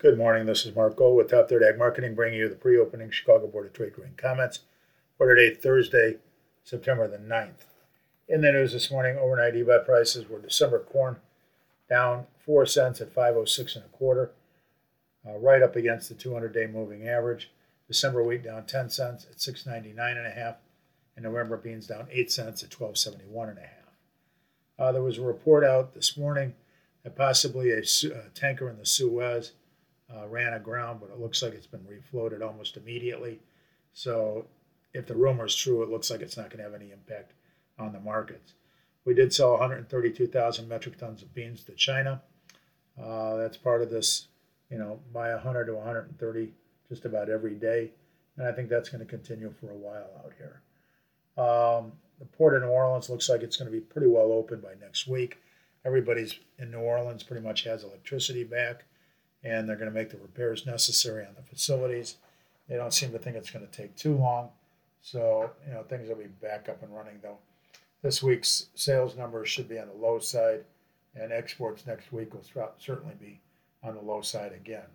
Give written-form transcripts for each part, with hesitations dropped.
Good morning. This is Mark Gold with Top Third Ag Marketing, bringing you the pre-opening Chicago Board of Trade Green comments for today, Thursday, September the 9th. In the news this morning, overnight EBOT prices were December corn down 4 cents at 506 and a quarter, right up against the 200-day moving average. December wheat down 10 cents at 699 and a half, and November beans down 8 cents at 1271 and a half. There was a report out this morning that possibly a tanker in the Suez ran aground, but it looks like it's been refloated almost immediately. So if the rumor is true, it looks like it's not going to have any impact on the markets. We did sell 132,000 metric tons of beans to China. That's part of this, buy 100 to 130 just about every day. And I think that's going to continue for a while out here. The port of New Orleans looks like it's going to be pretty well open by next week. Everybody's in New Orleans pretty much has electricity back, and they're going to make the repairs necessary on the facilities. They don't seem to think it's going to take too long. So, things will be back up and running, though. This week's sales numbers should be on the low side, and exports next week will certainly be on the low side again.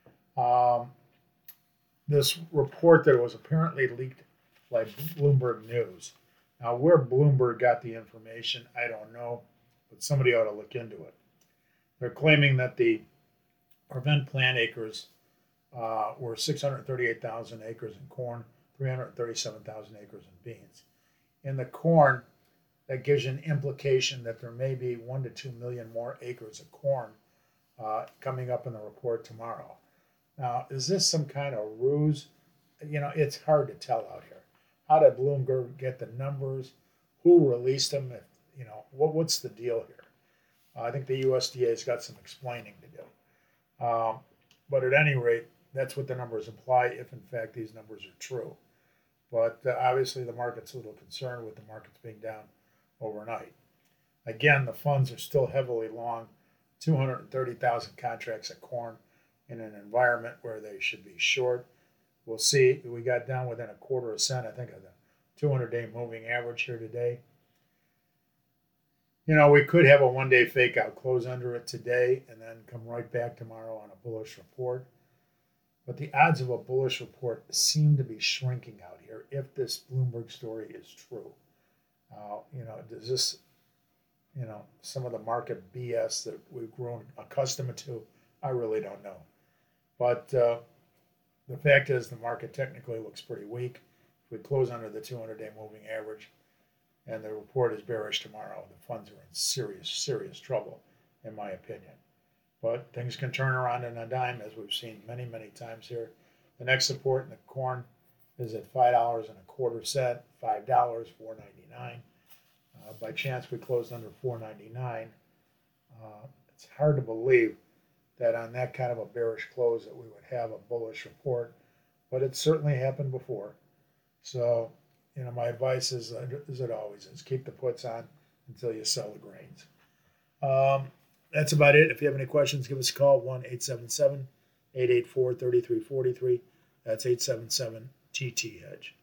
This report that was apparently leaked by Bloomberg News. Now, where Bloomberg got the information, I don't know, but somebody ought to look into it. They're claiming that the prevent plant acres were 638,000 acres in corn, 337,000 acres in beans. In the corn, that gives you an implication that there may be 1 to 2 million more acres of corn coming up in the report tomorrow. Now, is this some kind of ruse? It's hard to tell out here. How did Bloomberg get the numbers? Who released them? What's the deal here? I think the USDA's got some explaining to do. But at any rate, that's what the numbers imply if, in fact, these numbers are true. But obviously, the market's a little concerned with the markets being down overnight. Again, the funds are still heavily long, 230,000 contracts of corn in an environment where they should be short. We'll see. We got down within a quarter of a cent, I think, of the 200-day moving average here today. We could have a one-day fake out, close under it today, and then come right back tomorrow on a bullish report. But the odds of a bullish report seem to be shrinking out here if this Bloomberg story is true. Does this, some of the market BS that we've grown accustomed to? I really don't know. But the fact is the market technically looks pretty weak. If we close under the 200-day moving average, and the report is bearish tomorrow, the funds are in serious, serious trouble, in my opinion. But things can turn around in a dime, as we've seen many, many times here. The next support in the corn is at $5.25, $5, $4.99. By chance, we closed under $4.99. It's hard to believe that on that kind of a bearish close that we would have a bullish report, but it's certainly happened before. So, my advice is, as it always is, keep the puts on until you sell the grains. That's about it. If you have any questions, give us a call, 1-877-884-3343. That's 877-TT-HEDGE.